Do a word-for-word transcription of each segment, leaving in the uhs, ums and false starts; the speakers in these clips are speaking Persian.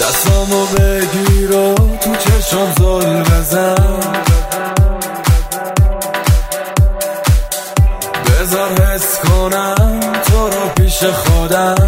دستامو بگیر و تو چشم زل بزن، بذار حس کنم تو رو پیش خودم.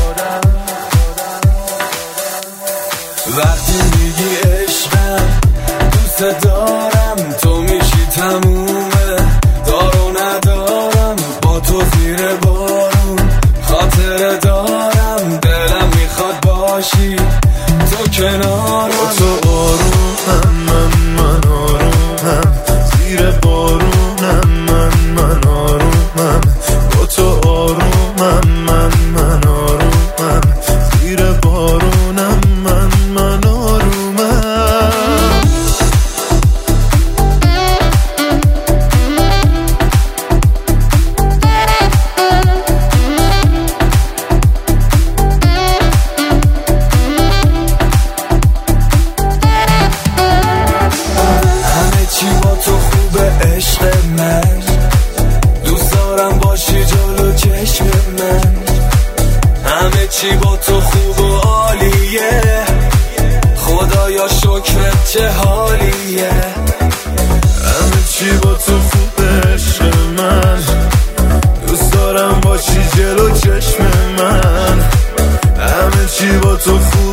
وقتی میگی عشقم دوست دارم، تو میشی تمومه، دارو ندارم با تو زیر بارون، خاطر دارم دلم میخواد باشی تو کنارم. با تو آرومم من من آرومم، زیر بارونم من من آرومم. با تو آرومم من من آرومم، زیر بارونم من من آرومم. چی با تو خوبه عشق من، دوست دارم باشی جلو چشم من. همه چی با تو خوب و عالیه، خدایا شکرت چه حالیه. همه چی با تو خوبه عشق من، دوست دارم باشی جلو چشم من. همه چی با تو خوب